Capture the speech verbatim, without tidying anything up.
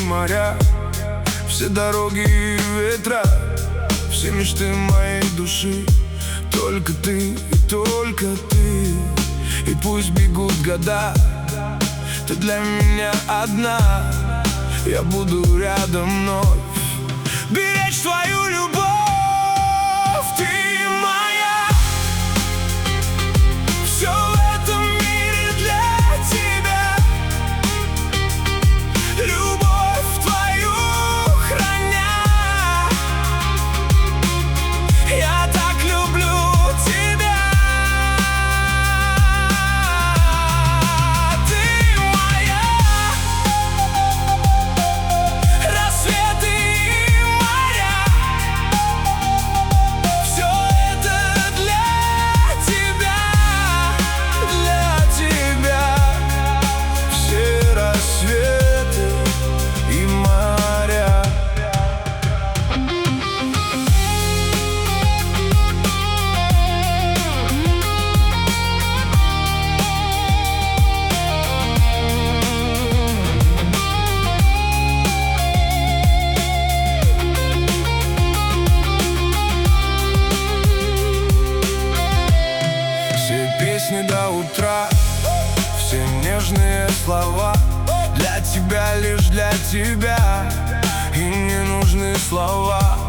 моря, все дороги и ветра, все мечты моей души. Только ты и только ты. И пусть бегут года, ты для меня одна. Я буду рядом вновь беречь твою любовь. Ты моя, все в этом мире для тебя. Любовь твою храня, я так люблю тебя. Ты моя, рассветы и моря, все это для тебя, для тебя. Все рассветы и моря. Все песни до утра, все нежные слова для тебя, лишь для тебя. И не нужны слова,